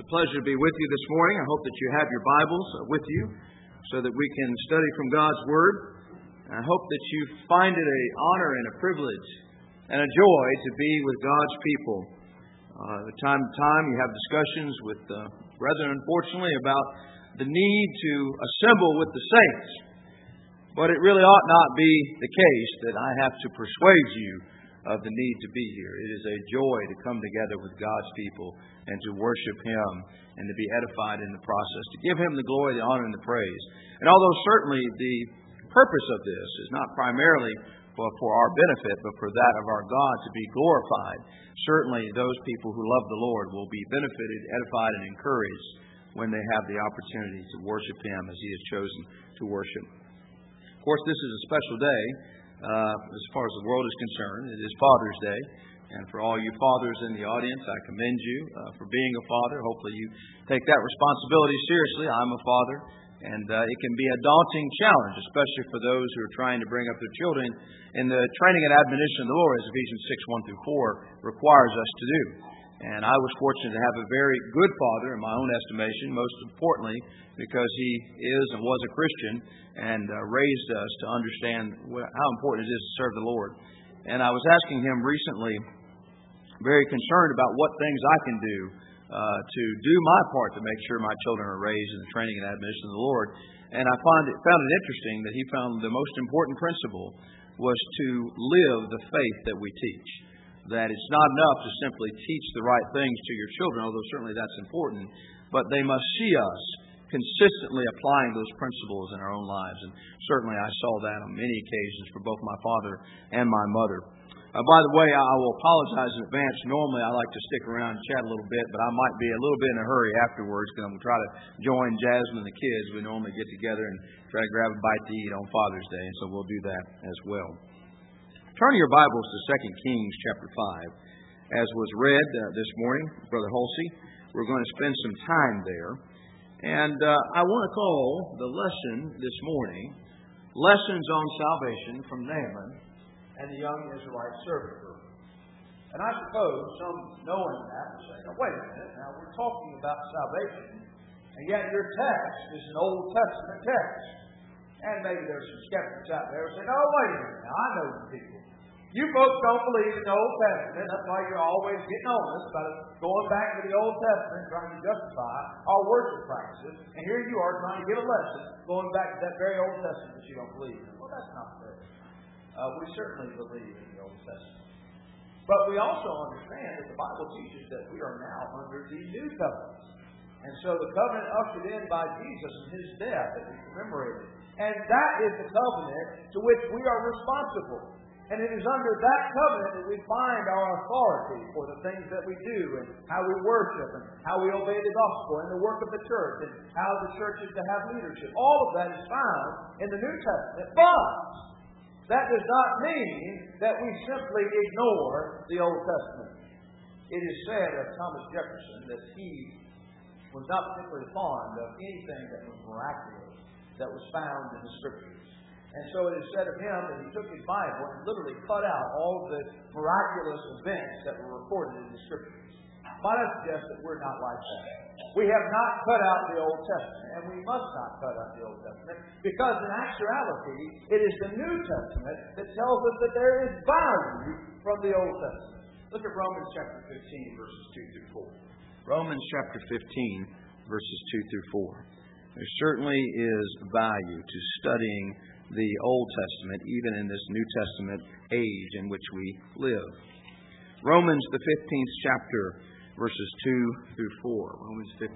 It's a pleasure to be with you this morning. I hope that you have your Bibles with you so that we can study from God's Word. I hope that you find it an honor and a privilege and a joy to be with God's people. From time to time you have discussions with brethren, unfortunately, about the need to assemble with the saints. But it really ought not be the case that I have to persuade you of the need to be here. It is a joy to come together with God's people and to worship Him and to be edified in the process, to give Him the glory, the honor, and the praise. And although certainly the purpose of this is not primarily for our benefit, but for that of our God to be glorified, certainly those people who love the Lord will be benefited, edified, and encouraged when they have the opportunity to worship Him as He has chosen to worship. Of course, this is a special day. As far as the world is concerned, it is Father's Day. And for all you fathers in the audience, I commend you for being a father. Hopefully you take that responsibility seriously. I'm a father, and it can be a daunting challenge, especially for those who are trying to bring up their children in the training and admonition of the Lord, as Ephesians 6:1-4 requires us to do. And I was fortunate to have a very good father in my own estimation, most importantly because he is and was a Christian and raised us to understand how important it is to serve the Lord. And I was asking him recently, very concerned about what things I can do to do my part to make sure my children are raised in the training and admonition of the Lord. And I found it interesting that he found the most important principle was to live the faith that we teach. That it's not enough to simply teach the right things to your children, although certainly that's important, but they must see us consistently applying those principles in our own lives. And certainly I saw that on many occasions for both my father and my mother. By the way, I will apologize in advance. Normally I like to stick around and chat a little bit, but I might be a little bit in a hurry afterwards because I'm going to try to join Jasmine and the kids. We normally get together and try to grab a bite to eat on Father's Day, and so we'll do that as well. Turn your Bibles to 2 Kings chapter 5. As was read this morning, Brother Halsey, we're going to spend some time there. And I want to call the lesson this morning, Lessons on Salvation from Naaman and the Young Israelite Servant Girl. And I suppose some knowing that will say, now wait a minute, now we're talking about salvation, and yet your text is an Old Testament text. And maybe there's some skeptics out there who say, no, wait a minute, now I know the people. You folks don't believe in the Old Testament. That's why you're always getting on us about going back to the Old Testament, trying to justify our worship practices. And here you are trying to give a lesson going back to that very Old Testament that you don't believe in. Well, that's not fair. We certainly believe in the Old Testament. But we also understand that the Bible teaches that we are now under the New Covenant. And so the covenant ushered in by Jesus and His death that we commemorated. And that is the covenant to which we are responsible. And it is under that covenant that we find our authority for the things that we do and how we worship and how we obey the gospel and the work of the church and how the church is to have leadership. All of that is found in the New Testament. But that does not mean that we simply ignore the Old Testament. It is said of Thomas Jefferson that he was not particularly fond of anything that was miraculous that was found in the Scriptures. And so it is said of him that he took his Bible and literally cut out all of the miraculous events that were recorded in the Scriptures. Might I suggest that we're not like that? We have not cut out the Old Testament, and we must not cut out the Old Testament, because in actuality, it is the New Testament that tells us that there is value from the Old Testament. Look at Romans chapter 15, verses 2-4. Romans chapter 15, verses 2-4. There certainly is value to studying the Old Testament, even in this New Testament age in which we live. Romans, the 15th chapter, verses 2-4. Romans 15,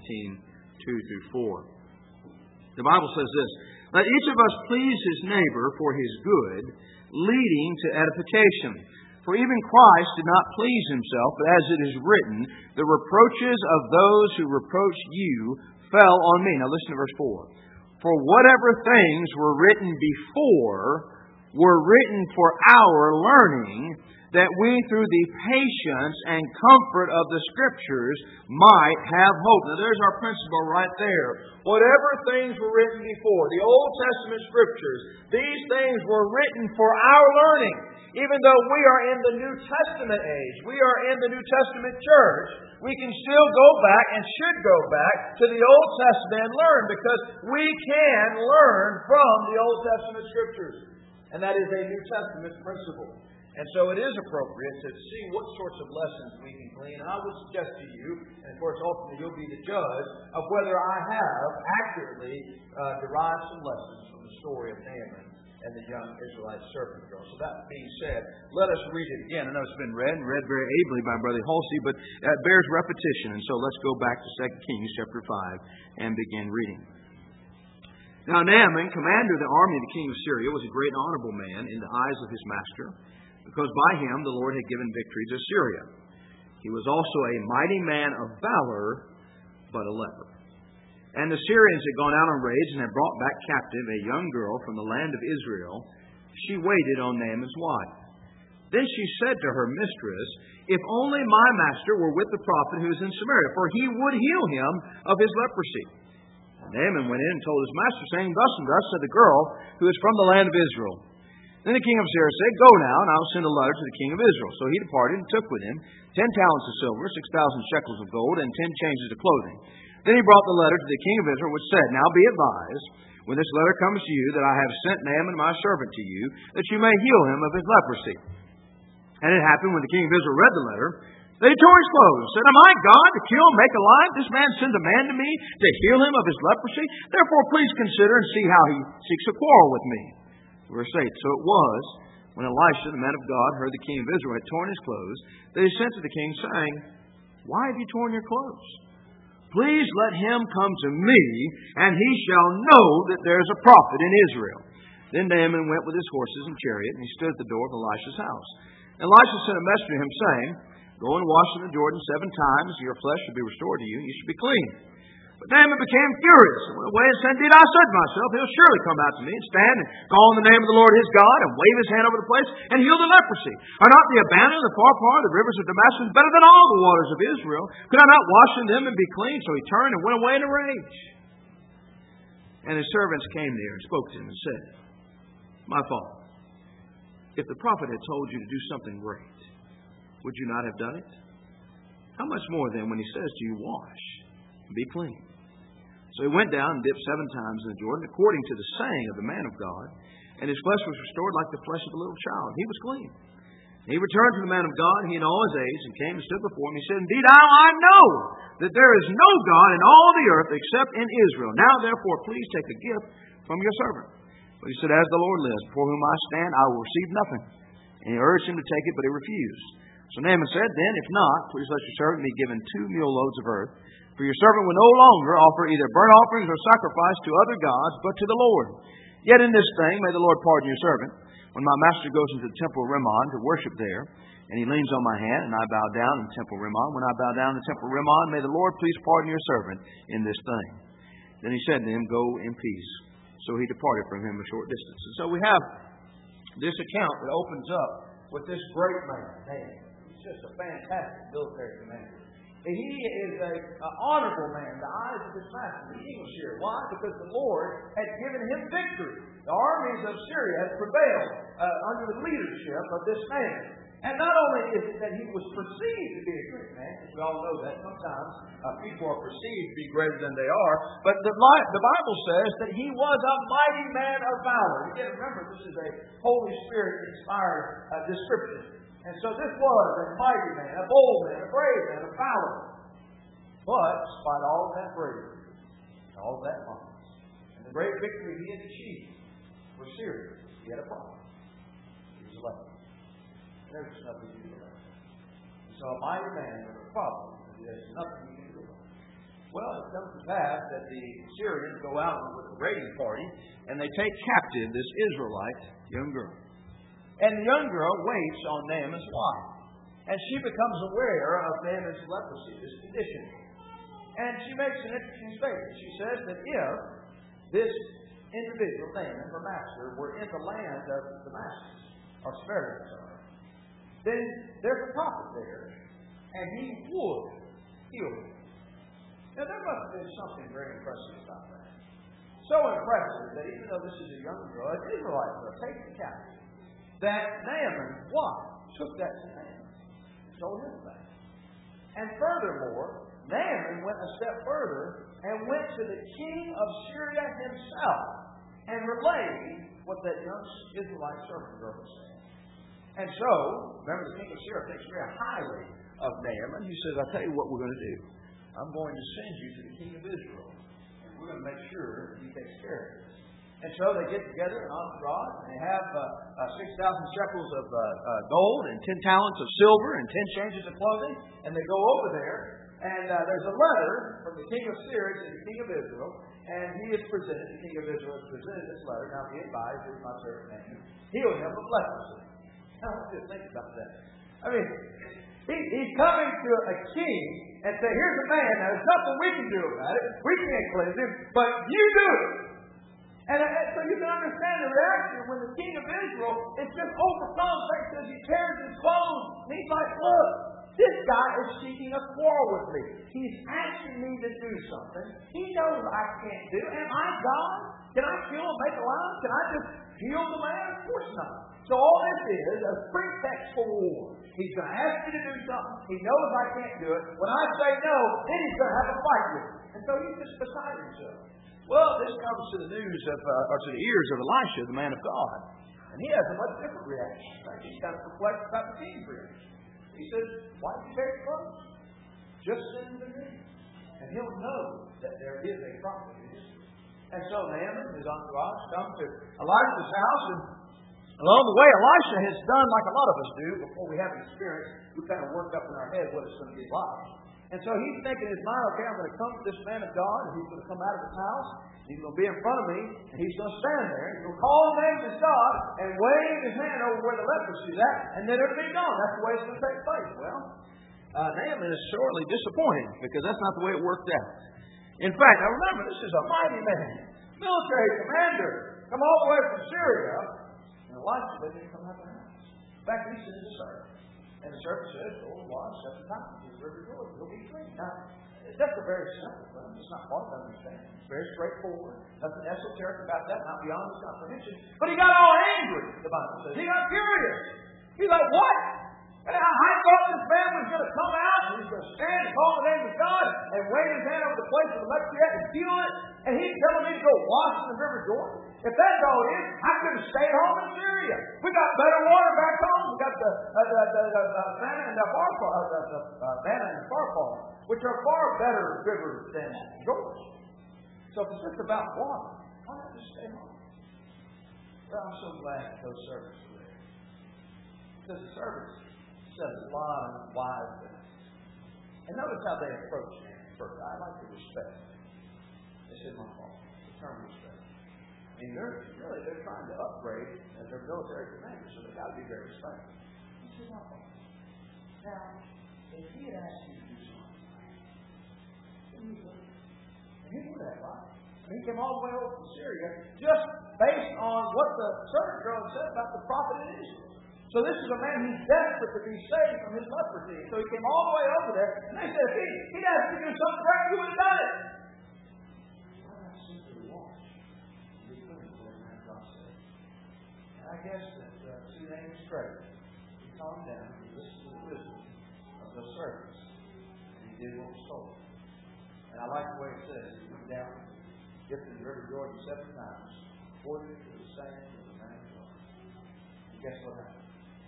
2-4. The Bible says this, let each of us please his neighbor for his good, leading to edification. For even Christ did not please himself, but as it is written, the reproaches of those who reproach you fell on me. Now listen to verse 4. For whatever things were written before were written for our learning, that we through the patience and comfort of the Scriptures might have hope. Now there's our principle right there. Whatever things were written before, the Old Testament Scriptures, these things were written for our learning. Even though we are in the New Testament age, we are in the New Testament church, we can still go back and should go back to the Old Testament and learn, because we can learn from the Old Testament Scriptures. And that is a New Testament principle. And so it is appropriate to see what sorts of lessons we can glean. And I would suggest to you, and of course ultimately you'll be the judge, of whether I have accurately derived some lessons from the story of Naaman and the young Israelite servant girl. So that being said, let us read it again. I know it's been read very ably by Brother Halsey, but it bears repetition. And so let's go back to 2 Kings chapter 5 and begin reading. Now Naaman, commander of the army of the king of Syria, was a great and honorable man in the eyes of his master, because by him the Lord had given victory to Syria. He was also a mighty man of valor, but a leper. And the Syrians had gone out on raids and had brought back captive a young girl from the land of Israel. She waited on Naaman's wife. Then she said to her mistress, "If only my master were with the prophet who is in Samaria, for he would heal him of his leprosy." And Naaman went in and told his master, saying, "Thus and thus said the girl who is from the land of Israel." Then the king of Syria said, "Go now, and I will send a letter to the king of Israel." So he departed and took with him 10 talents of silver, 6,000 shekels of gold, and 10 changes of clothing. Then he brought the letter to the king of Israel, which said, "Now be advised, when this letter comes to you, that I have sent Naaman my servant to you, that you may heal him of his leprosy." And it happened, when the king of Israel read the letter, that he tore his clothes and said, "Am I God to kill and make alive? This man sends a man to me to heal him of his leprosy. Therefore please consider and see how he seeks a quarrel with me." Verse 8, so it was, when Elisha, the man of God, heard the king of Israel had torn his clothes, that he sent to the king, saying, "Why have you torn your clothes? Please let him come to me, and he shall know that there is a prophet in Israel." Then Naaman went with his horses and chariot, and he stood at the door of Elisha's house. And Elisha sent a messenger to him, saying, "Go and wash in the Jordan 7 times, and your flesh shall be restored to you, and you shall be clean." But Naaman became furious and went away and said, "Indeed, I said to myself, he'll surely come out to me and stand and call on the name of the Lord his God and wave his hand over the place and heal the leprosy. Are not the Abana, the Pharpar, the rivers of Damascus better than all the waters of Israel? Could I not wash in them and be clean?" So he turned and went away in a rage. And his servants came near and spoke to him and said, "My father, if the prophet had told you to do something great, would you not have done it? How much more then when he says to you, 'Wash and be clean'?" So he went down and dipped 7 times in the Jordan, according to the saying of the man of God, and his flesh was restored like the flesh of a little child. He was clean. And he returned to the man of God, he and all his aides, and came and stood before him. He said, "Indeed, I know that there is no God in all the earth except in Israel. Now, therefore, please take a gift from your servant." But he said, "As the Lord lives, before whom I stand, I will receive nothing." And he urged him to take it, but he refused. So Naaman said, "Then, if not, please let your servant be given 2 mule loads of earth. For your servant will no longer offer either burnt offerings or sacrifice to other gods, but to the Lord. Yet in this thing may the Lord pardon your servant. When my master goes into the temple of Rimmon to worship there, and he leans on my hand, and I bow down in the temple of Rimmon, when I bow down in the temple of Rimmon, may the Lord please pardon your servant in this thing." Then he said to him, "Go in peace." So he departed from him a short distance. And so we have this account that opens up with this great man. He's just a fantastic military commander. He is an honorable man in the eyes of his master, the king of Syria. Why? Because the Lord had given him victory. The armies of Syria had prevailed under the leadership of this man. And not only is it that he was perceived to be a great man, because we all know that sometimes people are perceived to be greater than they are, but the Bible says that he was a mighty man of valor. Again, remember, this is a Holy Spirit-inspired description. And so this was a mighty man, a bold man, a brave man, a valor. But, despite all of that bravery, and all of that might, and the great victory he had achieved for Syria, he had a problem. He was a leper. There's nothing you can do about it. So a mighty man with a problem, there's nothing you can do about it. Well, it comes to pass that the Syrians go out with a raiding party, and they take captive this Israelite young girl. And the young girl waits on Naaman's wife. And she becomes aware of Naaman's leprosy, this condition. And she makes an interesting statement. She says that if this individual, Naaman, her master, were in the land of Damascus, or Samaria, then there's a prophet there, and he would heal him. Now, there must have been something very impressive about that. So impressive that even though this is a young girl, an Israelite girl, taken captive, that Naaman's wife took that to Naaman and told him about it. And furthermore, Naaman went a step further and went to the king of Syria himself and relayed what that young Israelite servant girl was saying. And so, remember, the king of Syria thinks very highly of Naaman. He says, I'll tell you what we're going to do. I'm going to send you to the king of Israel. And we're going to make sure he takes care of this. And so they get together an entourage, and they have 6,000 shekels of gold and 10 talents of silver and 10 changes of clothing. And they go over there, and there's a letter from the king of Syria to the king of Israel. And the king of Israel has presented this letter. Now be advised, here's my servant Naaman. Heal him of leprosy. I want you to think about that. I mean, he's coming to a king and say, here's a man. Now, there's nothing we can do about it. We can't cleanse him, but you do it. And so you can understand the reaction when the king of Israel is just overcome. Says he tears his clothes. And he's like, look, this guy is seeking a quarrel with me. He's asking me to do something he knows I can't do. Am I God? Can I kill him, make a line? Can I just heal the man? Of course not. So all this is a pretext for war. He's going to ask me to do something. He knows I can't do it. When I say no, then he's going to have a fight with me. And so he's just beside himself. Well, this comes to the news of, or to the ears of Elisha, the man of God. And he has a much different reaction. He's kind of perplexed about the king's reaction. He says, why did you take the clothes? Just send them to me. And he'll know that there is a prophet in Israel. And so Naaman and his entourage come to Elisha's house, and along the way, Elisha has done like a lot of us do before we have an experience. We kind of work up in our head what it's going to be like. And so he's thinking in his mind, okay, I'm going to come to this man of God, and he's going to come out of his house, and he's going to be in front of me, and he's going to stand there, and he's going to call the name of his God, and wave his hand over where the leprosy is at, and then it'll be gone. That's the way it's going to take place. Well, Naaman is sorely disappointed, because that's not the way it worked out. In fact, now remember, this is a mighty man, military commander, come all the way from Syria, and Elisha didn't even come out of the house. In fact, he sends a servant. And the servant says, go and wash 7 times in the river Jordan. He'll be clean. Now, that's a very simple thing. It's not hard to understand. It's very straightforward. Nothing esoteric about that, not beyond his comprehension. But he got all angry, the Bible says. He got furious. He's like, what? I thought this man was going to come out and he's going to stand and call the name of God and wave his hand over the place of the leprosy and heal it. And he's telling me to go wash in the river Jordan. If that's all it is, I could have stayed home in Syria. We got better water back home. We got the Vanna and the Vanna and the Pharpar, which are far better rivers than Jordan. So if it's just about water, why not just stay home? Well, I'm so glad those servants were there. Because the servants said a lot of wise things. And notice how they approached him first. I like the respect. This is my fault. The term respect. I mean, they're trying to upgrade as their military commander, so they've got to be very respectful. This is my fault. Now, if he had asked you to do something, then you would. And he knew that, right? And he came all the way over from Syria just based on what the servant girl said about the prophet in Israel. So this is a man who's desperate to be saved from his leprosy. So he came all the way over there, and they said, if he'd asked you to do something great, you would have done it. Why not simply watch? You couldn't do what man God said. And I guess that see Naaman's straight. He calmed down, he listened to the wisdom of those servants, and he did what was told. And I like the way it says, he went down, dipped in the river Jordan 7 times, according to the saying of the man of God. And guess what happened?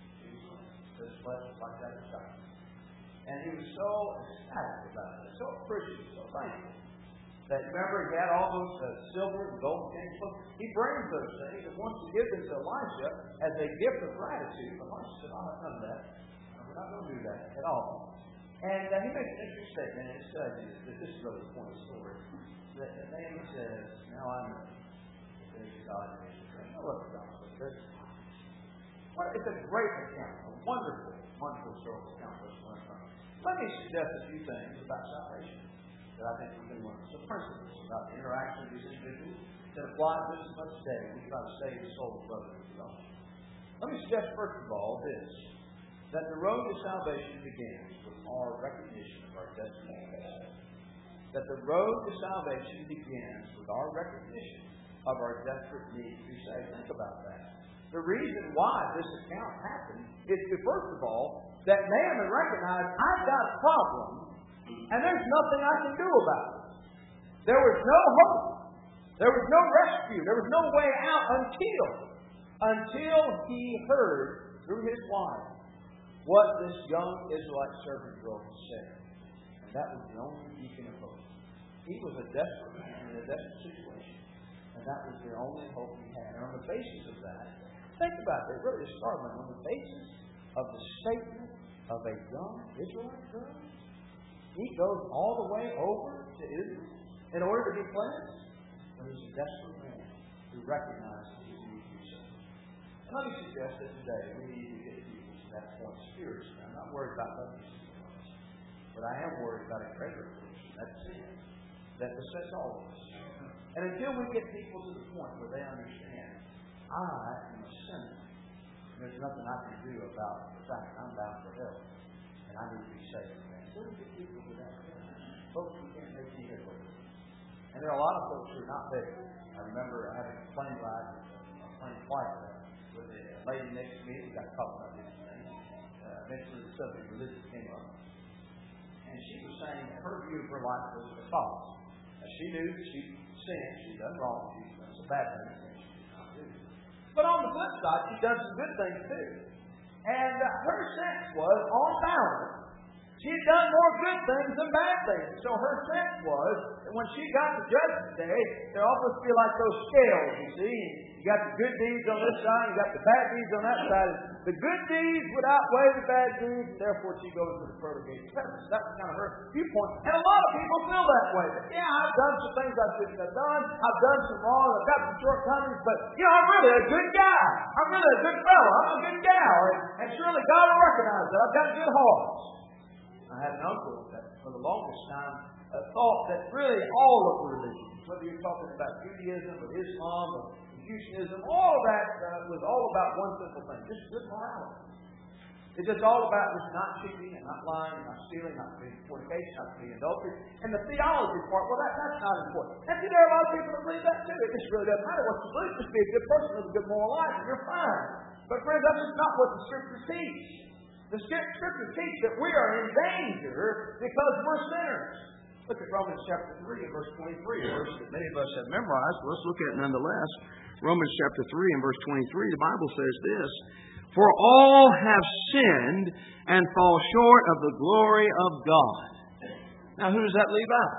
His flesh like that of child. And he was so ecstatic about it, so appreciative, so thankful. That remember, he had all those silver and gold things. He brings those things and wants to give them to Elisha as a gift of gratitude. Elisha said, I'll have none of that. We're not going to do that at all. And he makes an interesting statement, and it says that this is really the point of the story. That Naaman says, now I know that there's a God in Israel. Now look at God. It's a great account, a wonderful, wonderful historical account for us to learn from. Let me suggest a few things about salvation that I think we can learn. Some principles about the interaction of these individuals that apply just as much today when we try to save the soul of brother and brother. Let me suggest, first of all, this, that the road to salvation begins with our recognition of our destiny. That the road to salvation begins with our recognition of our desperate need to be saved. Think about that. The reason why this account happened is to, first of all, that Naaman recognized, I've got a problem, and there's nothing I can do about it. There was no hope. There was no rescue. There was no way out until he heard through his wife what this young Israelite servant girl said. And that was the only beacon of hope. He was a desperate man in a desperate situation. And that was the only hope he had. And on the basis of that, think about it, really startling. On the basis of the statement of a young Israelite girl, he goes all the way over to Israel in order to be cleansed. But he's a desperate man who recognizes his need to be saved. And let me suggest that today we need to get people to that point spiritually. I'm not worried about others, but I am worried about a greater affliction. That's sin that besets all of us. And until we get people to the point where they understand, I am a sinner, and there's nothing I can do about the fact I'm bound for hell, and I need to be saved from that. So we get people to that point. Folks, we can't make any headway. And there are a lot of folks who are not there. I remember having a plane ride, a plane flight with a lady next to me who got caught up in this thing. Eventually the subject of religion came up. And she was saying that her view of her life was as follows. She knew that she sinned, she'd done wrong, she'd done some bad things she did not do. But on the flip side, she'd done some good things too. And her sense was, on balance, she had done more good things than bad things. So her sense was that when she got to Judgment Day, there almost feel like those scales, you see. You got the good deeds on this side, you got the bad deeds on that side. The good deeds would outweigh the bad deeds, and therefore she goes to the pearly gates. That was kind of her viewpoint. And a lot of people feel that way. Yeah, I've done some things I shouldn't have done. I've done some wrong. I've got some shortcomings, but I'm really a good guy. I'm really a good fellow. I'm a good gal. And surely God will recognize that. I've got a good heart. I had an uncle that for the longest time thought that really all of the religions, whether you're talking about Judaism or Islam or Confucianism, all of that was all about one simple thing, just good morality. It's just all about just not cheating and not lying and not stealing, not committing fornication, not committing adultery. And the theology part, well, that's not important. And see, there are a lot of people that believe that too. It just really doesn't matter what you believe. Just be a good person, live a good moral life, and you're fine. But friends, that's just not what the Scriptures teach. The Scriptures teach that we are in danger because we're sinners. Look at Romans chapter 3 and verse 23, a verse that many of us have memorized, but let's look at it nonetheless. Romans chapter 3 and verse 23, the Bible says this, "For all have sinned and fall short of the glory of God." Now, who does that leave out?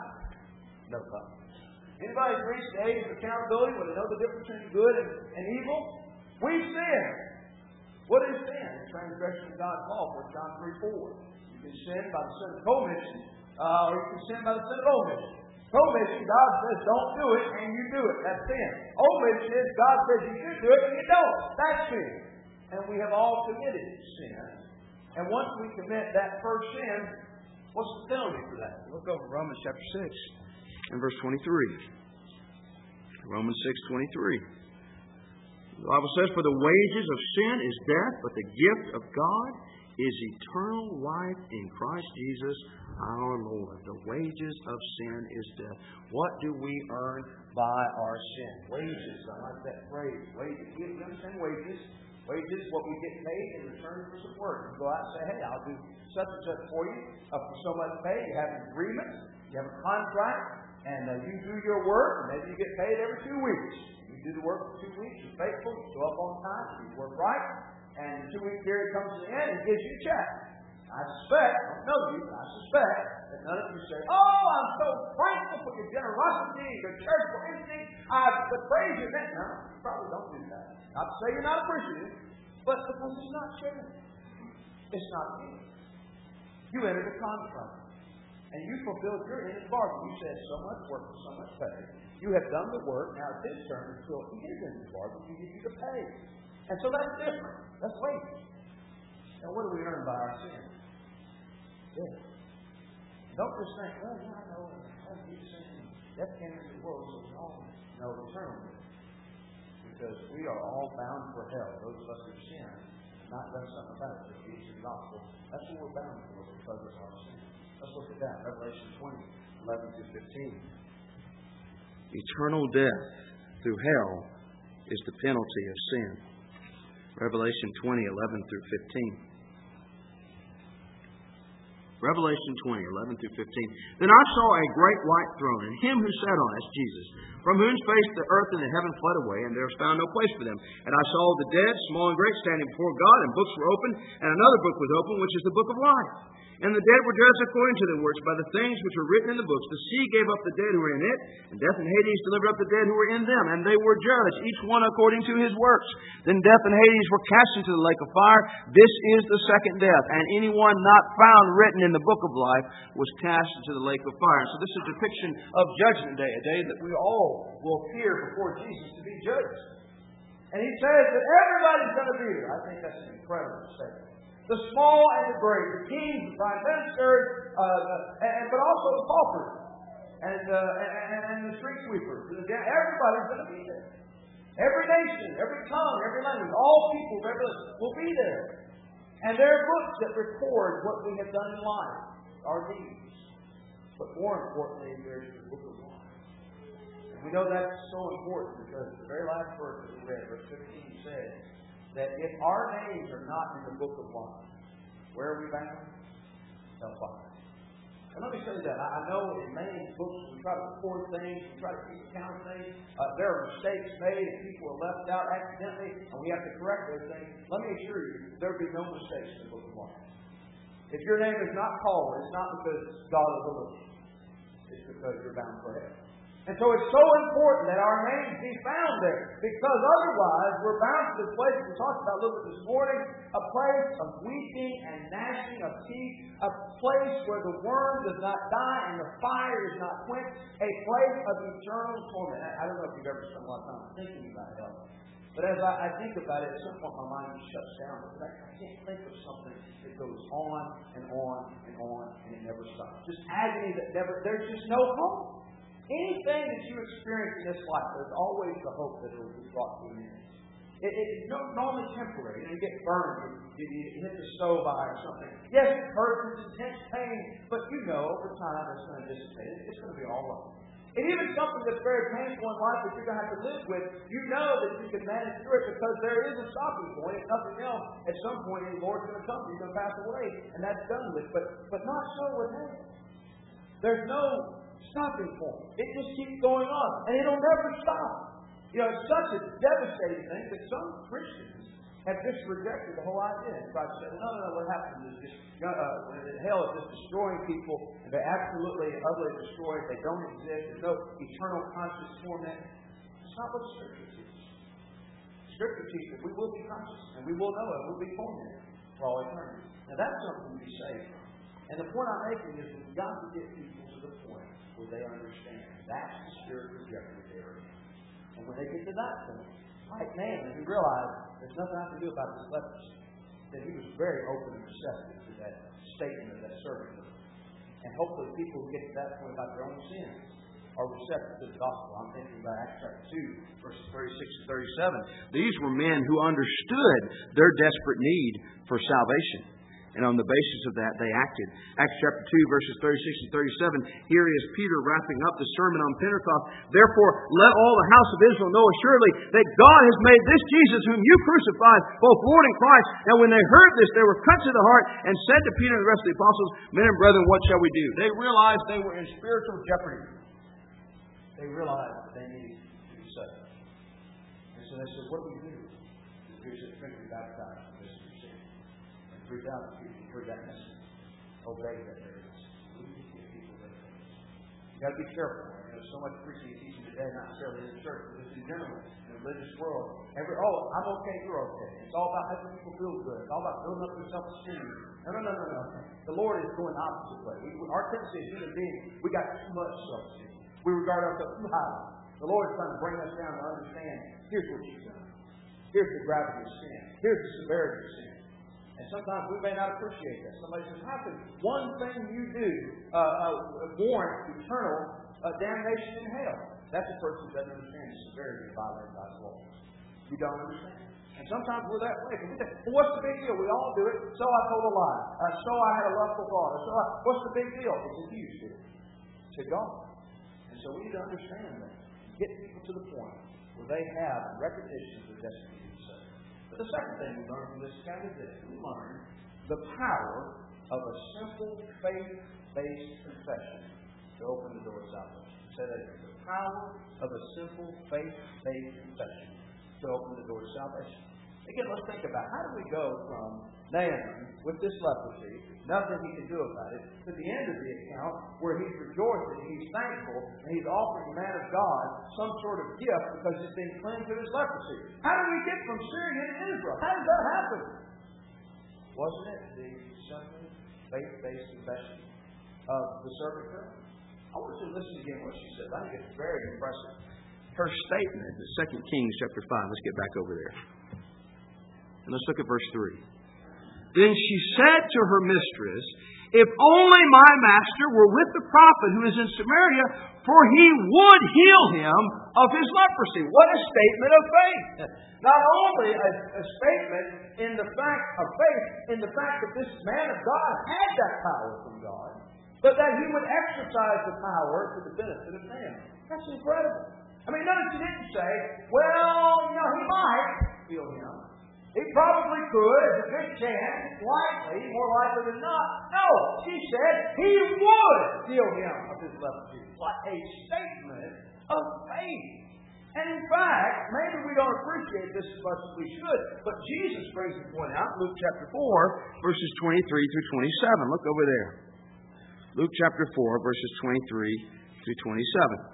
Nobody. Anybody who's reached the age of accountability where they know the difference between good and evil? We've sinned. What is sin? It's transgression of God's law, 1 John 3:4. You can sin by the sin of commission, or you can sin by the sin of omission. Commission, God says don't do it, and you do it. That's sin. Omission is God says you should do it, and you don't. That's sin. And we have all committed sin. And once we commit that first sin, what's the penalty for that? Look over Romans chapter 6 and verse 23. Romans 6:23. The Bible says, "For the wages of sin is death, but the gift of God is eternal life in Christ Jesus our Lord." The wages of sin is death. What do we earn by our sin? Wages. I like that phrase. Wages. You understand wages? Wages, what we get paid in return for some work. You go out and say, "Hey, I'll do such and such for you for so much pay." You have an agreement. You have a contract. And you do your work. And maybe you get paid every 2 weeks. You do the work for 2 weeks. You're faithful. You show up on time. You work right. And the 2-week period comes to the end and gives you a check. I suspect, I don't know you, but I suspect that none of you say, "Oh, I'm so thankful for your generosity, your charitable instinct. I praise you." No, you probably don't do that. Not to say you're not appreciative, but because it's not sharing. It's not you. You entered a contract. And you fulfilled your end of the bargain. You said so much work for so much pay. You have done the work. Now it's his turn to fulfill his end of the bargain. He gives you the pay. And so that's different. That's wages. And what do we earn by our sin? Death. Don't just think, "Well, yeah, I know. I keep sinning. Death came into the world, so we all know eternal death." Because we are all bound for hell. Those of us who sin have not done something about it. The Jesus of the gospel. That's what we're bound for because of our sin. Let's look at that. Revelation 20, 11 through 15. Eternal death through hell is the penalty of sin. Revelation 20, 11 through 15. Revelation 20, 11 through 15. Then I saw a great white throne, and him who sat on it, Jesus, from whose face the earth and the heaven fled away, and there was found no place for them. And I saw the dead, small and great, standing before God, and books were opened, and another book was opened, which is the book of life. And the dead were judged according to their works by the things which were written in the books. The sea gave up the dead who were in it, and death and Hades delivered up the dead who were in them. And they were judged, each one according to his works. Then death and Hades were cast into the lake of fire. This is the second death. And anyone not found written in the book of life was cast into the lake of fire. So this is a depiction of Judgment Day, a day that we all will appear before Jesus to be judged. And he says that everybody's going to be there. I think that's an incredible statement. The small and the great, the kings, the prime ministers, but also the paupers and the street sweepers. Everybody's going to be there. Every nation, every tongue, every language, all people will be there. And there are books that record what we have done in life, our deeds. But more importantly, there's the book of life. And we know that's so important because the very last verse that we read, verse 15, says, that if our names are not in the book of life, where are we bound? Hellfire. And let me say that. I know in many books we try to record things, we try to keep account of things. There are mistakes made and people are left out accidentally, and we have to correct those things. Let me assure you, there will be no mistakes in the book of life. If your name is not called, it's not because God overlooked you. It's because you're bound for hell. And so it's so important that our names be found there. Because otherwise, we're bound to this place we talked about a little bit this morning, a place of weeping and gnashing of teeth, a place where the worm does not die and the fire is not quenched, a place of eternal torment. I don't know if you've ever spent a lot of time thinking about hell. But as I think about it, at some point my mind just shuts down. Because I can't think of something that goes on and on and on and it never stops. Just agony that there's just no hope. Anything that you experience in this life, there's always the hope that it will be brought to an end. It's normally temporary. You get burned, you hit the stove eye or something. Yes, it hurts, it's intense pain, but you know over time it's going to dissipate. It's going to be all right. And even something that's very painful in life that you're going to have to live with, you know that you can manage through it because there is a stopping point. If nothing else, at some point the Lord's going to come, you're going to pass away, and that's done with. But not so with him. There's no stopping point. It just keeps going on. And it'll never stop. You know, it's such a devastating thing that some Christians have just rejected the whole idea. And God said, no, what happens is just hell is just destroying people, and they're absolutely and utterly destroyed. They don't exist. There's no eternal conscious torment. It's not what the Scripture teaches. Scripture teaches that we will be conscious, and we will know it. We'll be tormented for all eternity. Now that's something to be saved from. And the point I'm making is we've got to get people to the point where they understand. That's the spiritual jeopardy they're in. And when they get to that point, like Naaman, he realized there's nothing I can do about this leprosy. That he was very open and receptive to that statement of that servant. And hopefully people who get to that point about their own sins are receptive to the gospel. I'm thinking about Acts chapter 2, verses 36 and 37. These were men who understood their desperate need for salvation. And on the basis of that, they acted. Acts chapter 2, verses 36 and 37. Here is Peter wrapping up the sermon on Pentecost. Therefore, let all the house of Israel know assuredly that God has made this Jesus, whom you crucified, both Lord and Christ. And when they heard this, they were cut to the heart and said to Peter and the rest of the apostles, Men and brethren, what shall we do? They realized they were in spiritual jeopardy. They realized that they needed to be saved. And so they said, what do we do? Peter said, drink and baptize. 3,000 people heard that message. Obey that very message. We need to get people ready. You've got to be careful. There's so much preaching and teaching today, not necessarily in the church, but just in general, in the religious world. I'm okay, you're okay. It's all about making people feel good. It's all about building up their self-esteem. No. The Lord is going the opposite way. Our tendency as human beings, we got too much self-esteem. We regard ourselves too highly. The Lord is trying to bring us down to understand, here's what you've done. Here's the gravity of sin. Here's the severity of sin. And sometimes we may not appreciate that. Somebody says, how can one thing you do warrant eternal damnation in hell? That's a person who doesn't understand the severity of violating God's law. You don't understand. And sometimes we're that way. We say, well, what's the big deal? We all do it. So I told a lie. So I had a lustful thought. What's the big deal? It's a huge deal to God. And so we need to understand that. Get people to the point where they have recognition of their destiny. But the second thing we learn from this account is this. We learn the power of a simple faith-based confession to open the door of salvation. Say that again. The power of a simple faith-based confession to open the door of salvation. Again, let's think about how do we go from Naaman with this leprosy, nothing he can do about it, to the end of the account where he's rejoicing, he's thankful, and he's offering the man of God some sort of gift because he's been cleansed of his leprosy. How do we get from Syria to Israel? How does that happen? Wasn't it the simple faith-based confession of the servant girl? I want you to listen again to what she said. I think it's very impressive. Her statement, 2 Kings chapter 5. Let's get back over there. And let's look at verse 3. Then she said to her mistress, "If only my master were with the prophet who is in Samaria, for he would heal him of his leprosy." What a statement of faith! Not only a statement in the fact of faith, in the fact that this man of God had that power from God, but that he would exercise the power for the benefit of man. That's incredible. I mean, notice she didn't say, well, he might heal him. He probably could, as a good chance, likely, more likely than not. No, she said he would heal him of his leprosy. What a statement of faith. And in fact, maybe we don't appreciate this as much as we should, but Jesus brings the point out in Luke chapter 4, verses 23 through 27. Look over there. Luke chapter 4, verses 23 through 27.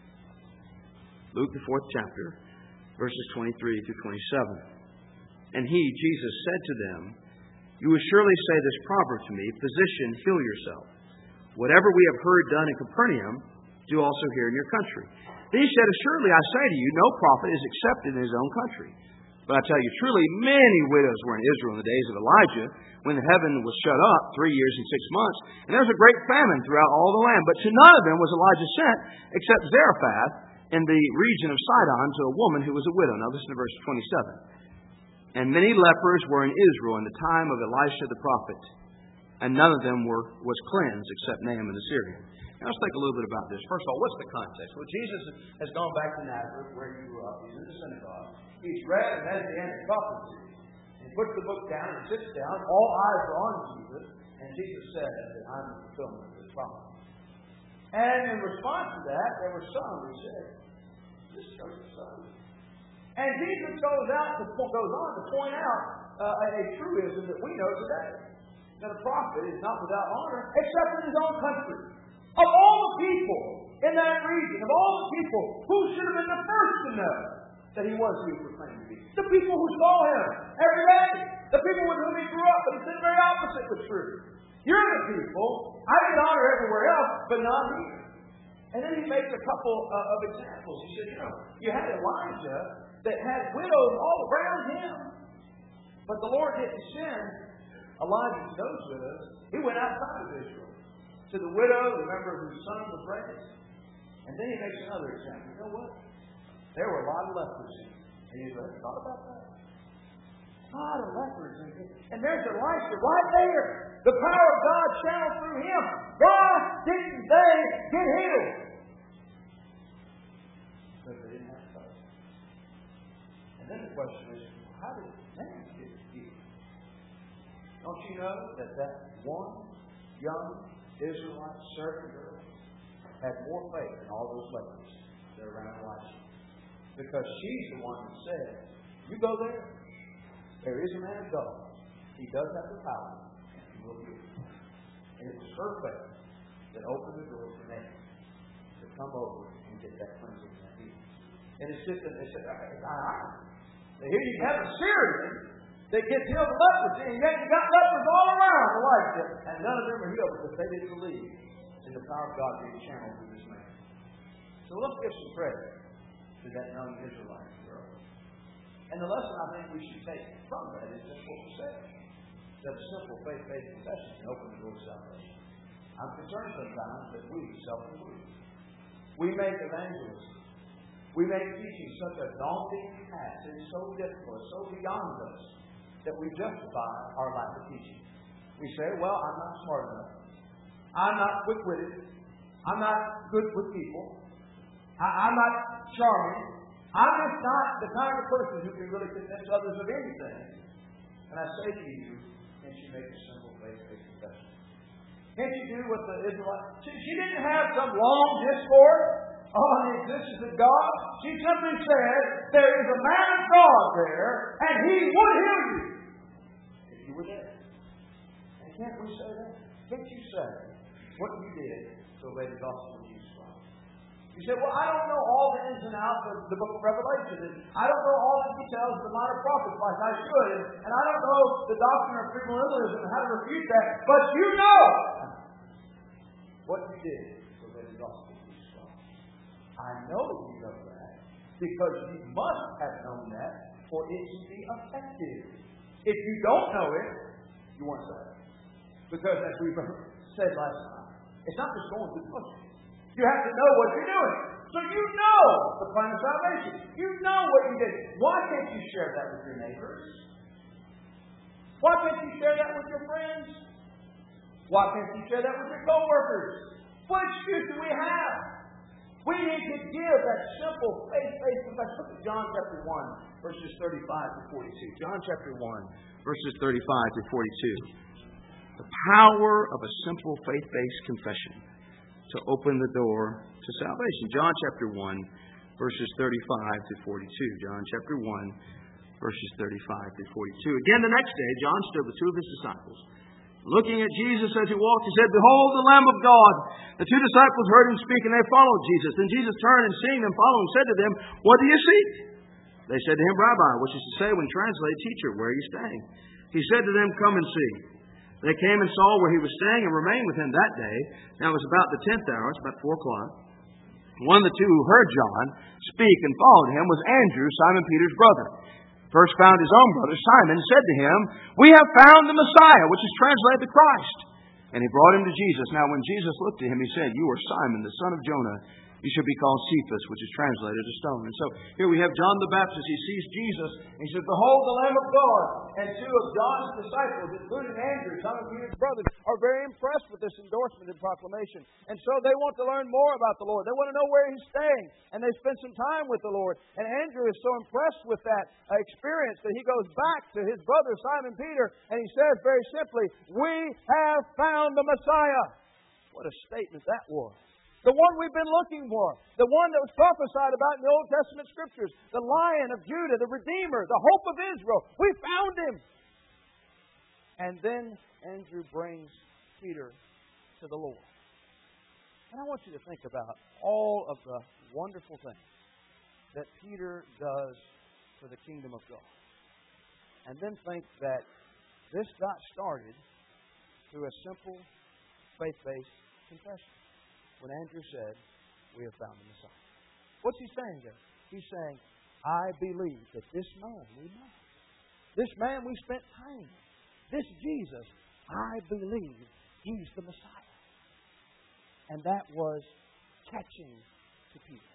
Luke, the 4th chapter, verses 23 through 27. And he, Jesus, said to them, "You will surely say this proverb to me, 'Physician, heal yourself. Whatever we have heard done in Capernaum, do also here in your country.' Then he said, 'Assuredly, I say to you, no prophet is accepted in his own country. But I tell you truly, many widows were in Israel in the days of Elijah, when the heaven was shut up 3 years and 6 months, and there was a great famine throughout all the land. But to none of them was Elijah sent, except Zarephath in the region of Sidon, to a woman who was a widow.'" Now listen to verse 27. "And many lepers were in Israel in the time of Elisha the prophet, and none of them was cleansed except Naaman the Syrian." Now let's think a little bit about this. First of all, what's the context? Well, Jesus has gone back to Nazareth, where he grew up. He's in the synagogue. He's read and has the end of prophecy. He puts the book down and sits down. All eyes are on Jesus. And Jesus says that I'm the fulfillment of this prophecy. And in response to that, there were some who said, "This church is son." And Jesus goes on to point out a truism that we know today. That a prophet is not without honor, except in his own country. Of all the people in that region, of all the people, who should have been the first to know that he was who he proclaimed to be? The people who saw him every day. The people with whom he grew up. But he said the very opposite was true. You're the people I get honor everywhere else, but not here. And then he makes a couple of examples. He said, you had Elijah that had widows all around him. But the Lord didn't send Elijah to those widows. He went outside of Israel to the widow, remember, whose son was raised. And then he makes another example. You know what? There were a lot of lepers in. And you thought about that? A lot of lepers in. And there's Elisha right there. The power of God channeled through him. Why didn't they get healed? Because they didn't have faith. And then the question is, how did man get healed? Don't you know that one young Israelite servant girl had more faith than all those lepers that are around Elisha? Because she's the one that said, "You go there. There is a man of God. He does have the power, and he will heal." And it was her faith that opened the door for Naaman to come over and get that cleansing and that healing. And it's just it's ironic. Here you have a Syrian that gets healed of leprosy, and yet you got lepers all around Elijah, and none of them are healed because they didn't believe in the power of God being channeled through this man. So let's give some credit to that young Israelite girl. And the lesson I think we should take from that is just what we said. That a simple faith-based confession can open the door to salvation. I'm concerned sometimes that we self-include. We make evangelism. We make teaching such a daunting task. It's so difficult, so beyond us, that we justify our lack of teaching. We say, well, I'm not smart enough. I'm not quick-witted. I'm not good with people. I'm not charming. I'm just not the kind of person who can really convince others of anything. And I say to you, can't you make a simple faith-based confession. Can't you do what the Israelites... She didn't have some long discourse on the existence of God. She simply said, there is a man of God there, and He would heal you if you were there. And can't we say that? Can't you say what you did to obey the gospel of Jesus Christ? You say, well, I don't know all the ins and outs of the book of Revelation, and I don't know all the details of the minor prophets like I should, and I don't know the doctrine of premillennialism and how to refute that, but you know what you did to obey the gospel of Jesus Christ. I know you know that because you must have known that for it to be effective. If you don't know it, you weren't saved. Because as we said last time, it's not just going through the motions. You have to know what you're doing. So you know the plan of salvation. You know what you did. Why can't you share that with your neighbors? Why can't you share that with your friends? Why can't you share that with your co-workers? What excuse do we have? We need to give that simple faith-based confession. Look at John chapter 1, verses 35 to 42. John chapter 1, verses 35 to 42. The power of a simple faith-based confession to open the door to salvation. John chapter 1, verses 35 to 42. John chapter 1, verses 35 to 42. Again, the next day, John stood with two of his disciples. Looking at Jesus as he walked, he said, "Behold, the Lamb of God." The two disciples heard him speak, and they followed Jesus. Then Jesus turned and seeing them following, said to them, "What do you seek?" They said to him, "Rabbi," which is to say, when translated, "Teacher, where are you staying?" He said to them, "Come and see." They came and saw where he was staying and remained with him that day. Now it was about the 10th hour, it's about 4 o'clock. One of the two who heard John speak and followed him was Andrew, Simon Peter's brother. First found his own brother Simon and said to him, "We have found the Messiah," which is translated the Christ. And he brought him to Jesus. Now when Jesus looked at him, he said, "You are Simon, the son of Jonah. You should be called Cephas," which is translated a stone. And so here we have John the Baptist. He sees Jesus, and he says, "Behold the Lamb of God." And two of John's disciples, including Andrew, Simon Peter's brother, are very impressed with this endorsement and proclamation. And so they want to learn more about the Lord. They want to know where he's staying. And they spend some time with the Lord. And Andrew is so impressed with that experience that he goes back to his brother Simon Peter, and he says very simply, "We have found the Messiah." What a statement that was. The one we've been looking for. The one that was prophesied about in the Old Testament Scriptures. The Lion of Judah, the Redeemer, the hope of Israel. We found him. And then Andrew brings Peter to the Lord. And I want you to think about all of the wonderful things that Peter does for the kingdom of God. And then think that this got started through a simple faith-based confession. When Andrew said, "We have found the Messiah." What's he saying there? He's saying, "I believe that this man we know, this man we spent time with, this Jesus, I believe he's the Messiah." And that was catching to Peter.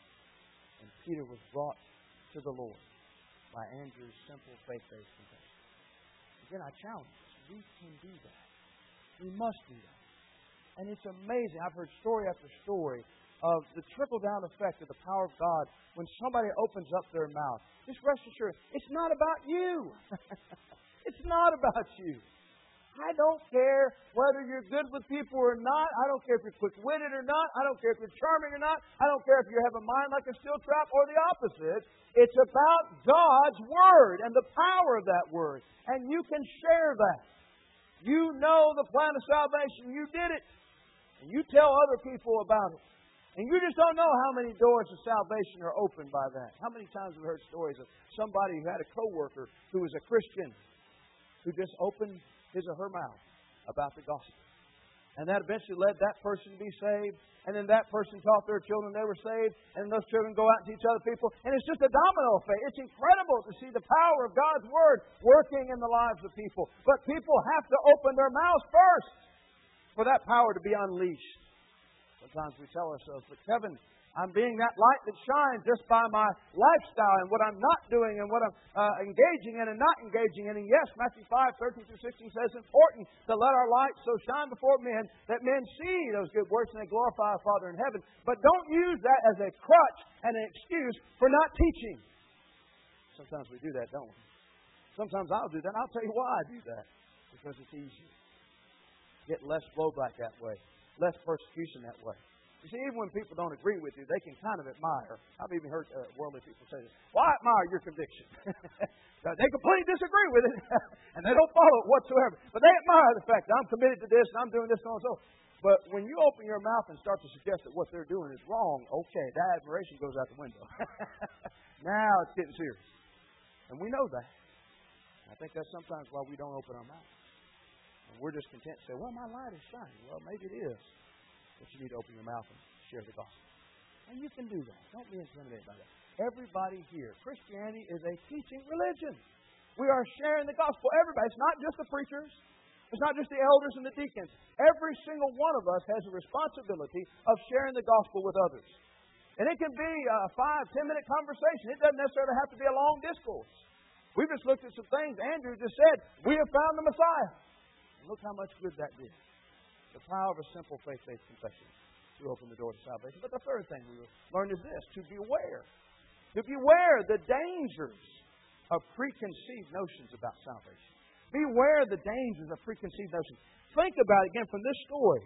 And Peter was brought to the Lord by Andrew's simple faith-based confession. Again, I challenge us. We can do that. We must do that. And it's amazing. I've heard story after story of the trickle-down effect of the power of God when somebody opens up their mouth. Just rest assured, it's not about you. It's not about you. I don't care whether you're good with people or not. I don't care if you're quick-witted or not. I don't care if you're charming or not. I don't care if you have a mind like a steel trap or the opposite. It's about God's Word and the power of that Word. And you can share that. You know the plan of salvation. You did it. And you tell other people about it. And you just don't know how many doors of salvation are opened by that. How many times have we heard stories of somebody who had a coworker who was a Christian who just opened his or her mouth about the gospel. And that eventually led that person to be saved. And then that person taught their children they were saved. And those children go out and teach other people. And it's just a domino effect. It's incredible to see the power of God's Word working in the lives of people. But people have to open their mouths first for that power to be unleashed. Sometimes we tell ourselves, "But Kevin, I'm being that light that shines just by my lifestyle and what I'm not doing and what I'm engaging in and not engaging in." And yes, Matthew 5:13-16 says it's important to let our light so shine before men that men see those good works and they glorify our Father in heaven. But don't use that as a crutch and an excuse for not teaching. Sometimes we do that, don't we? Sometimes I'll do that. And I'll tell you why I do that. Because it's easy. get less blowback that way, less persecution that way. You see, even when people don't agree with you, they can kind of admire. I've even heard worldly people say this. Well, I admire your conviction. They completely disagree with it, and they don't follow it whatsoever. But they admire the fact that I'm committed to this, and I'm doing this, and so on. But when you open your mouth and start to suggest that what they're doing is wrong, okay, that admiration goes out the window. Now it's getting serious. And we know that. I think that's sometimes why we don't open our mouth. And we're just content to say, well, my light is shining. Well, maybe it is. But you need to open your mouth and share the gospel. And you can do that. Don't be intimidated by that. Everybody here, Christianity is a teaching religion. We are sharing the gospel. Everybody. It's not just the preachers. It's not just the elders and the deacons. Every single one of us has a responsibility of sharing the gospel with others. And it can be a 5-10 minute conversation. It doesn't necessarily have to be a long discourse. We've just looked at some things. Andrew just said, we have found the Messiah. And look how much good that did. The power of a simple faith-based confession to open the door to salvation. But the third thing we will learn is this, to beware. To beware the dangers of preconceived notions about salvation. Beware the dangers of preconceived notions. Think about it again from this story.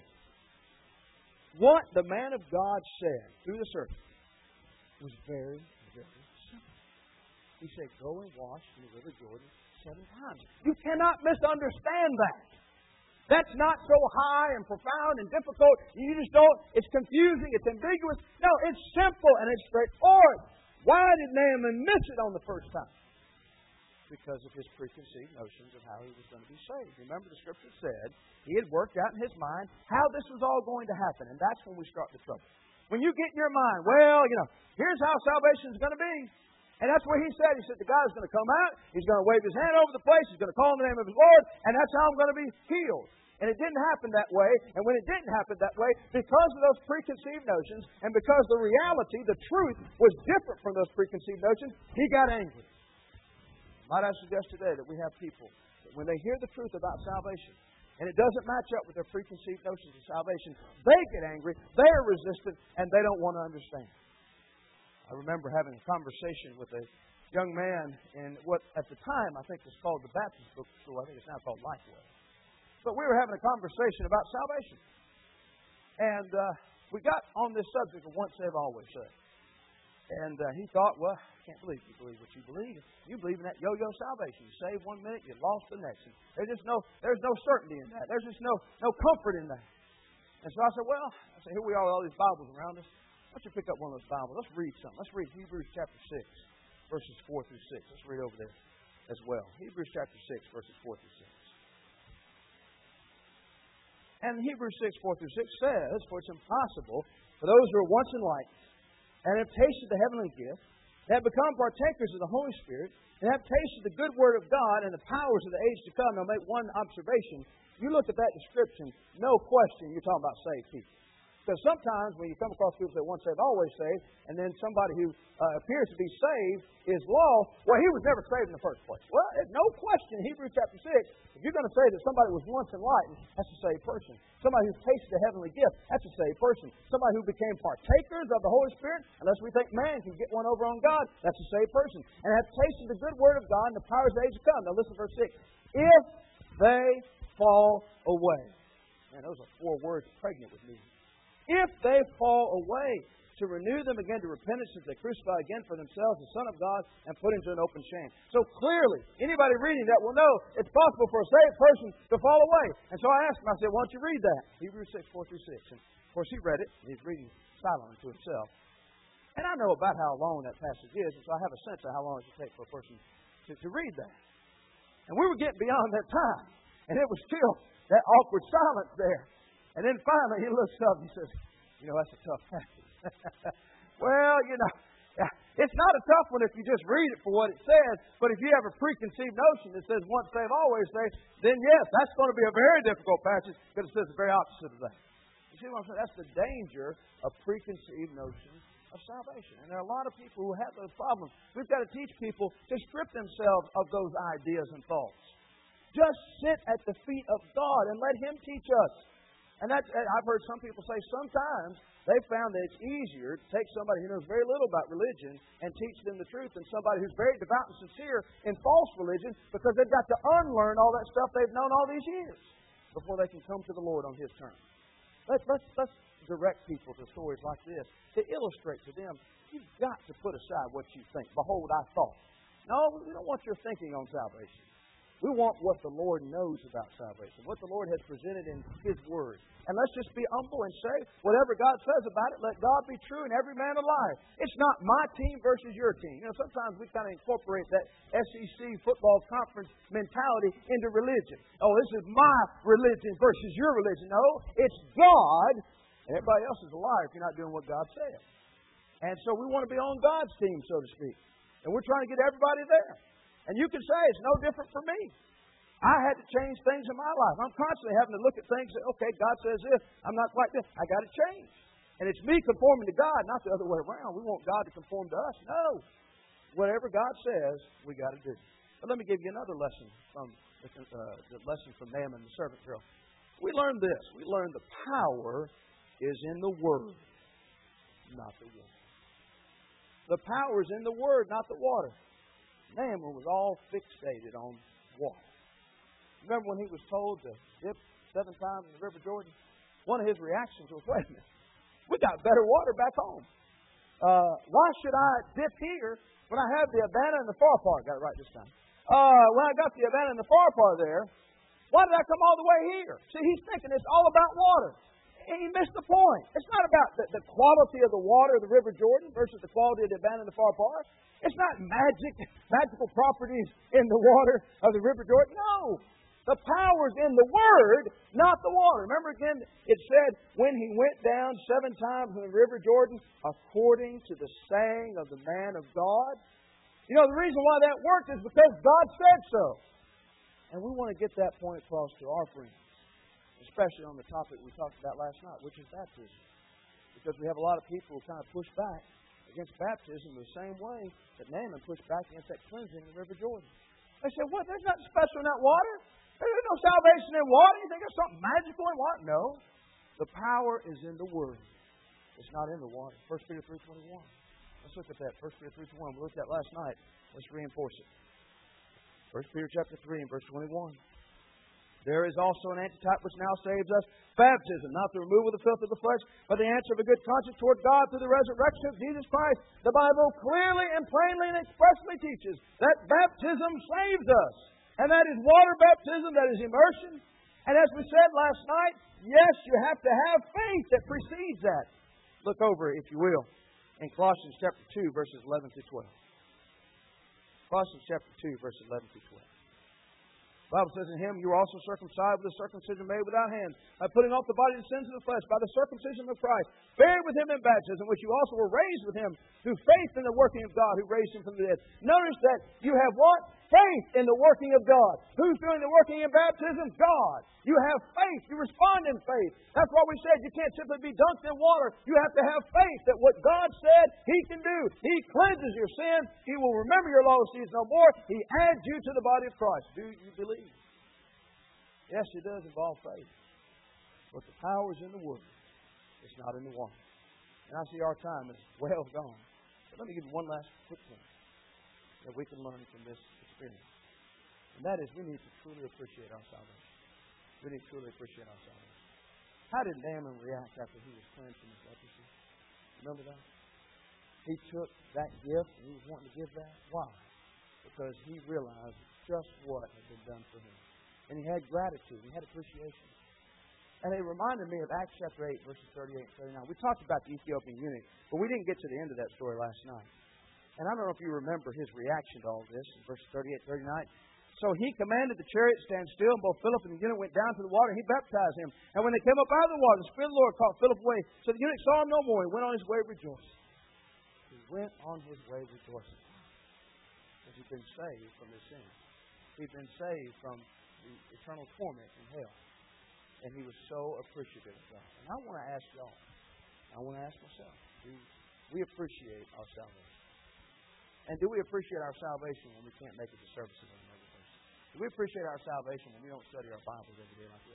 What the man of God said through the serpent was very, very simple. He said, go and wash in the river Jordan 7 times. You cannot misunderstand that. That's not so high and profound and difficult. You just don't, it's confusing, it's ambiguous. No, it's simple and it's straightforward. Why did Naaman miss it on the first time? Because of his preconceived notions of how he was going to be saved. Remember, the Scripture said he had worked out in his mind how this was all going to happen. And that's when we start the trouble. When you get in your mind, well, here's how salvation is going to be. And that's what he said. He said, the guy's going to come out, he's going to wave his hand over the place, he's going to call in the name of his Lord, and that's how I'm going to be healed. And it didn't happen that way. And when it didn't happen that way, because of those preconceived notions, and because the reality, the truth, was different from those preconceived notions, he got angry. Might I suggest today that we have people that when they hear the truth about salvation, and it doesn't match up with their preconceived notions of salvation, they get angry, they are resistant, and they don't want to understand. I remember having a conversation with a young man in what at the time I think was called the Baptist bookstore. I think it's now called Lifeway. But we were having a conversation about salvation. And we got on this subject of once saved, always saved. And he thought, well, I can't believe you believe what you believe. You believe in that yo-yo salvation. You save 1 minute, you lost the next. And there's no certainty in that. There's just no comfort in that. And so I said, here we are with all these Bibles around us. Why don't you pick up one of those Bibles? Let's read something. Let's read Hebrews chapter 6, verses 4 through 6. Let's read over there as well. Hebrews chapter 6, verses 4 through 6. And Hebrews 6, 4 through 6 says, for it's impossible for those who are once enlightened and have tasted the heavenly gift, and have become partakers of the Holy Spirit, and have tasted the good word of God and the powers of the age to come. Now, make one observation. You look at that description, no question you're talking about saved people. Because sometimes when you come across people that once saved, always saved, and then somebody who appears to be saved is lost, well, he was never saved in the first place. Well, there's no question in Hebrews chapter 6, if you're going to say that somebody was once enlightened, that's a saved person. Somebody who tasted the heavenly gift, that's a saved person. Somebody who became partakers of the Holy Spirit, unless we think man can get one over on God, that's a saved person. And have tasted the good word of God and the powers of the age to come. Now listen to verse 6. If they fall away. Man, those are 4 words pregnant with meaning. If they fall away, to renew them again to repentance, as they crucify again for themselves the Son of God and put him to an open shame. So clearly, anybody reading that will know it's possible for a saved person to fall away. And so I asked him, I said, why don't you read that? Hebrews 6, 4 through 6. And of course he read it, and he's reading silently to himself. And I know about how long that passage is, and so I have a sense of how long it should take for a person to read that. And we were getting beyond that time, and it was still that awkward silence there. And then finally he looks up and he says, that's a tough passage. Well, it's not a tough one if you just read it for what it says, but if you have a preconceived notion that says once saved, always saved, then yes, that's going to be a very difficult passage because it says the very opposite of that. You see what I'm saying? That's the danger of preconceived notions of salvation. And there are a lot of people who have those problems. We've got to teach people to strip themselves of those ideas and thoughts. Just sit at the feet of God and let Him teach us. And I've heard some people say sometimes they've found that it's easier to take somebody who knows very little about religion and teach them the truth than somebody who's very devout and sincere in false religion because they've got to unlearn all that stuff they've known all these years. before they can come to the Lord on His terms. Let's direct people to stories like this to illustrate to them, you've got to put aside what you think. Behold, I thought. No, we don't want your thinking on salvation. We want what the Lord knows about salvation, what the Lord has presented in His Word. And let's just be humble and say, whatever God says about it, let God be true and every man a liar. It's not my team versus your team. You know, sometimes we kind of incorporate that SEC football conference mentality into religion. Oh, this is my religion versus your religion. No, it's God, and everybody else is a liar if you're not doing what God said. And so we want to be on God's team, so to speak. And we're trying to get everybody there. And you can say it's no different for me. I had to change things in my life. I'm constantly having to look at things and say, okay, God says this. I'm not quite this. I got to change. And it's me conforming to God, not the other way around. We want God to conform to us. No. Whatever God says, we got to do. But let me give you another lesson from the lesson from Naaman, the servant girl. We learned this. We learned the power is in the Word, not the water. The power is in the Word, not the water. Naaman was all fixated on water. Remember when he was told to dip 7 times in the River Jordan? One of his reactions was, wait a minute, we got better water back home. Why should I dip here when I have the Abana and the Pharpar? Got it right this time. When I got the Abana and the Pharpar there, why did I come all the way here? See, he's thinking it's all about water. And he missed the point. It's not about the quality of the water of the River Jordan versus the quality of the Abana and the Pharpar. It's not magical properties in the water of the River Jordan. No. The power's in the Word, not the water. Remember again, it said, when he went down 7 times in the River Jordan, according to the saying of the man of God. You know, the reason why that worked is because God said so. And we want to get that point across to our friends, especially on the topic we talked about last night, which is baptism. Because we have a lot of people who kind of push back against baptism the same way that Naaman pushed back against that cleansing in the River Jordan. They said, what? There's nothing special in that water? There's no salvation in water? You think there's something magical in water? No. The power is in the Word. It's not in the water. 1 Peter 3:21. Let's look at that. 1 Peter 3:21. We looked at last night. Let's reinforce it. 1 Peter chapter 3 and verse 21. There is also an antitype which now saves us, baptism, not the removal of the filth of the flesh, but the answer of a good conscience toward God through the resurrection of Jesus Christ. The Bible clearly and plainly and expressly teaches that baptism saves us. And that is water baptism, that is immersion. And as we said last night, yes, you have to have faith that precedes that. Look over, if you will, in Colossians chapter 2, verses 11 through 12. Colossians chapter 2, verses 11 through 12. The Bible says, in Him you were also circumcised with a circumcision made without hands, by putting off the body of the sins of the flesh, by the circumcision of Christ, buried with Him in baptism, which you also were raised with Him through faith in the working of God who raised Him from the dead. Notice that you have what? Faith in the working of God. Who's doing the working in baptism? God. You have faith. You respond in faith. That's why we said you can't simply be dunked in water. You have to have faith that what God said He can do. He cleanses your sin. He will remember your lawless deeds no more. He adds you to the body of Christ. Do you believe? Yes, it does involve faith. But the power is in the Word. It's not in the water. And I see our time is well gone. But let me give you one last quick point that we can learn from this experience. And that is we need to truly appreciate our salvation. We need to truly appreciate our salvation. How did Naaman react after he was cleansed from his leprosy? Remember that? He took that gift and he was wanting to give that. Why? Because he realized just what had been done for him. And he had gratitude. He had appreciation. And it reminded me of Acts chapter 8, verses 38 and 39. We talked about the Ethiopian eunuch, but we didn't get to the end of that story last night. And I don't know if you remember his reaction to all this in verses 38 and 39. So he commanded the chariot to stand still, and both Philip and the eunuch went down to the water, and he baptized him. And when they came up out of the water, the Spirit of the Lord caught Philip away. So the eunuch saw him no more. He went on his way rejoicing. He went on his way rejoicing. Because he'd been saved from his sin. He'd been saved from the eternal torment in hell. And he was so appreciative of God. And I want to ask y'all, I want to ask myself, do we appreciate our salvation? And do we appreciate our salvation when we can't make it to services on another person? Do we appreciate our salvation when we don't study our Bibles every day like we ought to?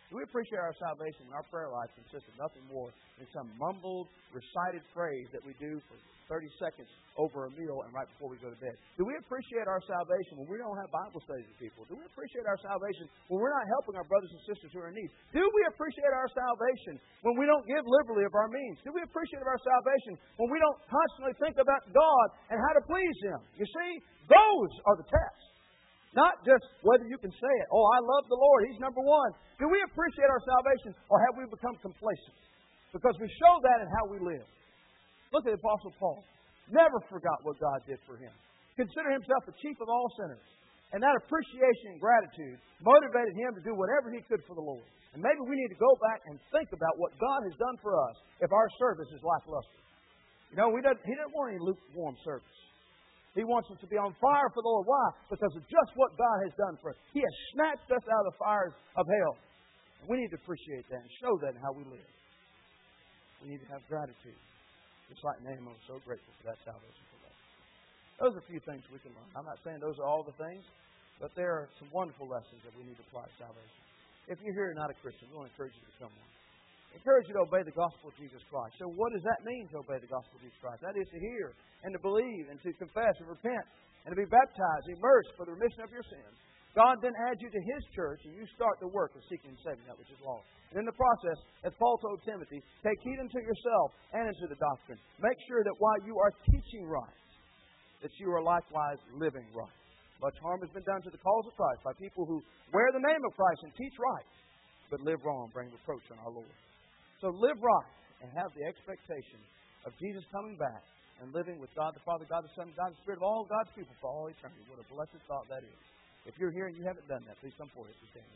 Do we appreciate our salvation? Our prayer life consists of nothing more than some mumbled, recited phrase that we do for 30 seconds over a meal and right before we go to bed. Do we appreciate our salvation when we don't have Bible studies with people? Do we appreciate our salvation when we're not helping our brothers and sisters who are in need? Do we appreciate our salvation when we don't give liberally of our means? Do we appreciate our salvation when we don't constantly think about God and how to please Him? You see, those are the tests. Not just whether you can say it. Oh, I love the Lord. He's number one. Do we appreciate our salvation, or have we become complacent? Because we show that in how we live. Look at the Apostle Paul. Never forgot what God did for him. Consider himself the chief of all sinners. And that appreciation and gratitude motivated him to do whatever he could for the Lord. And maybe we need to go back and think about what God has done for us if our service is lackluster. You know, He doesn't want any lukewarm service. He wants us to be on fire for the Lord. Why? Because of just what God has done for us. He has snatched us out of the fires of hell. And we need to appreciate that and show that in how we live. We need to have gratitude. Just like Naaman was so grateful for that salvation for us. Those are a few things we can learn. I'm not saying those are all the things, but there are some wonderful lessons that we need to apply to salvation. If you're here and not a Christian, we want to encourage you to become one. Encourage you to obey the gospel of Jesus Christ. So what does that mean to obey the gospel of Jesus Christ? That is to hear and to believe and to confess and repent and to be baptized, immersed for the remission of your sins. God then adds you to His church, and you start the work of seeking and saving that which is lost. And in the process, as Paul told Timothy, take heed unto yourself and unto the doctrine. Make sure that while you are teaching right, that you are likewise living right. Much harm has been done to the cause of Christ by people who wear the name of Christ and teach right, but live wrong, bring reproach on our Lord. So live right and have the expectation of Jesus coming back and living with God the Father, God the Son, God the Spirit of all God's people for all eternity. What a blessed thought that is. If you're here and you haven't done that, please come forward.